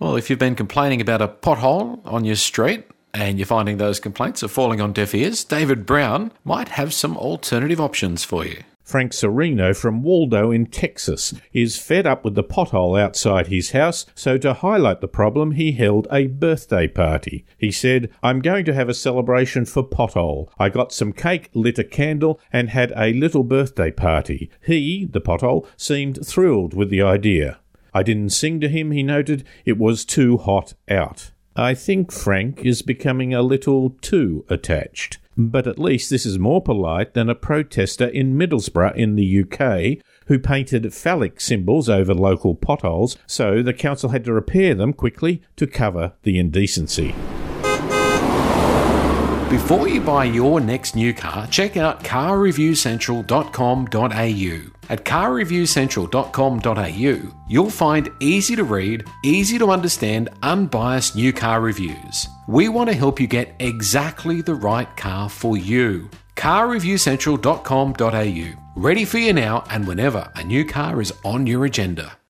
Well, if you've been complaining about a pothole on your street and you're finding those complaints are falling on deaf ears, David Brown might have some alternative options for you. Frank Serino from Waldo in Texas is fed up with the pothole outside his house, so to highlight the problem, he held a birthday party. He said, "I'm going to have a celebration for pothole. I got some cake, lit a candle, and had a little birthday party." He, the pothole, seemed thrilled with the idea. "I didn't sing to him," he noted. "It was too hot out." I think Frank is becoming a little too attached. But at least this is more polite than a protester in Middlesbrough in the UK who painted phallic symbols over local potholes, so the council had to repair them quickly to cover the indecency. Before you buy your next new car, check out carreviewcentral.com.au. At carreviewcentral.com.au, you'll find easy to read, easy to understand, unbiased new car reviews. We want to help you get exactly the right car for you. carreviewcentral.com.au. Ready for you now and whenever a new car is on your agenda.